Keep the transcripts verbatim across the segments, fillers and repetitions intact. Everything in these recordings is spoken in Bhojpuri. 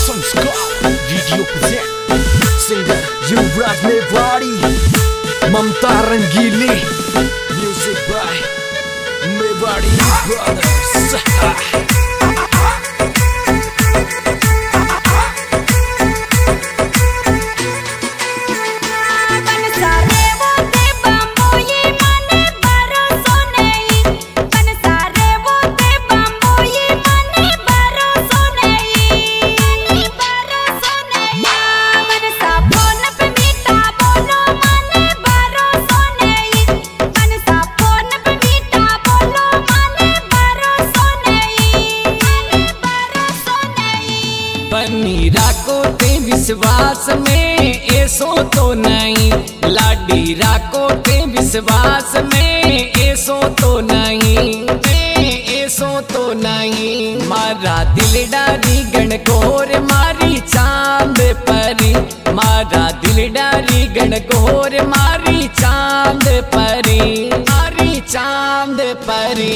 संस्कार video present singer Yuvraj Mewadi Mamta Rangili music by Mewari brothers. बनी राको ते विश्वास में ऐसो तो नहीं, लाडी राको ते विश्वास में ऐसो तो नहीं, ऐसो तो नहीं। मारा दिल डारी गणगौर मारी चांद परी, मारा दिल डारी गणगौर मारी चांद परी, मारी चांद परी।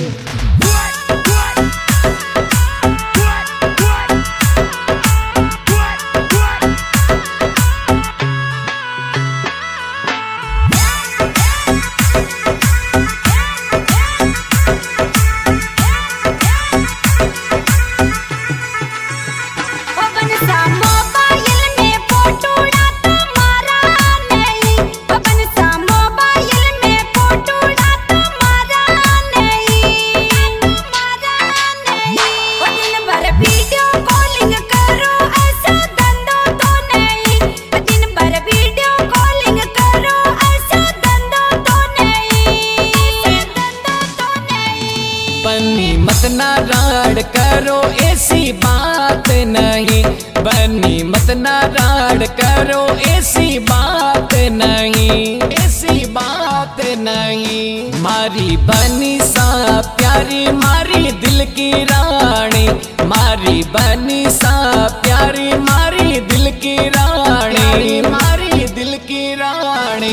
बनी मत नाराड़ करो ऐसी बात नहीं, बनी मत नाराड़ करो ऐसी बात नहीं, ऐसी बात नहीं। मारी बनी सा प्यारी मारी दिल की रानी, मारी बनी सा प्यारी मारी दिल की रानी, मारी दिल की रानी।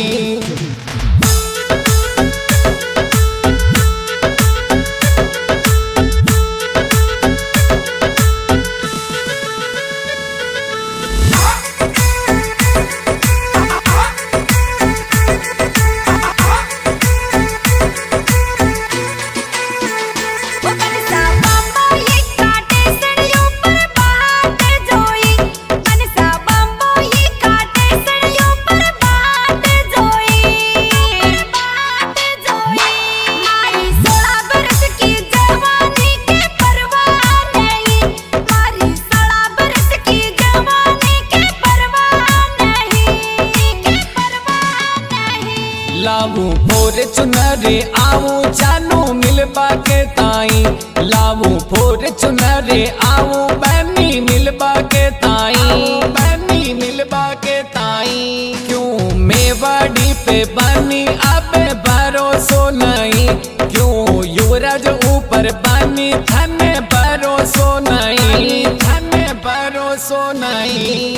लावू फोर चुनरे आवू जानू मिलबा के ताई, लावू फोर चुनरे आवू बनी मिलबा के ताई, बनी मिलबा के ताई। क्यों मेवाड़ी पे बनी अब भरोसो नहीं, क्यों युवराज ऊपर बनी धन भरोसो नहीं, धन भरोसो नहीं।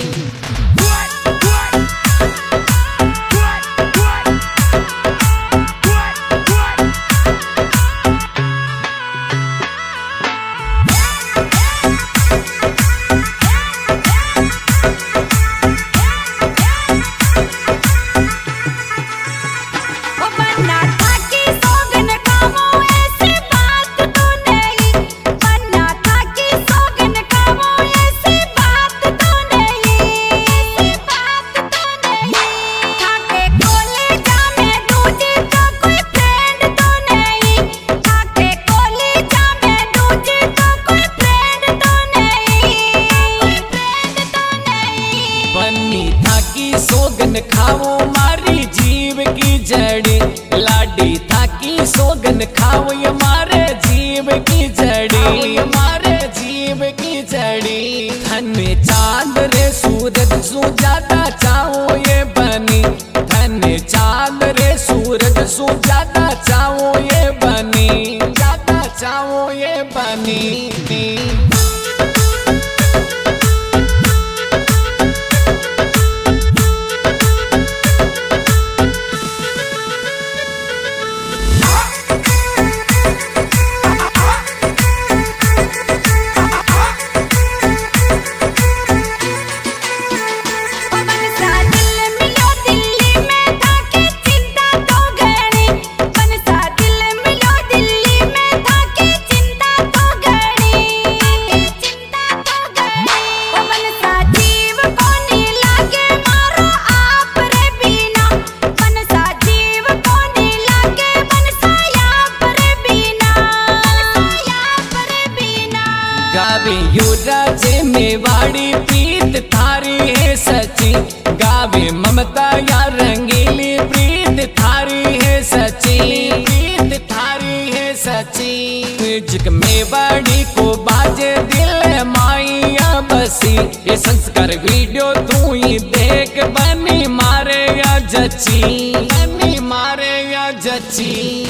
सोगन खाओ मारी जीव की जड़ी, लाडी था की सोगन खाओ ये मारे जीव की जड़ी, मारे जीव की जड़ी। धन चांद रे सूरज सु ज्यादा चाहो ये बनी, धन चांद रे सूरज सु ज्यादा चाहो ये बनी, ज्यादा चाहो ये बनी। गावे युवराज मेवाड़ी प्रीत थारी है सच्ची, गावे ममता या रंगीली प्रीत थारी है सच्ची, प्रीत थारी है सच्ची। म्यूजिक मेवाड़ी को बाजे दिल माइया बसी, ये संस्कार वीडियो तू ही देख बनी मारे या जची, बनी मारे या जची।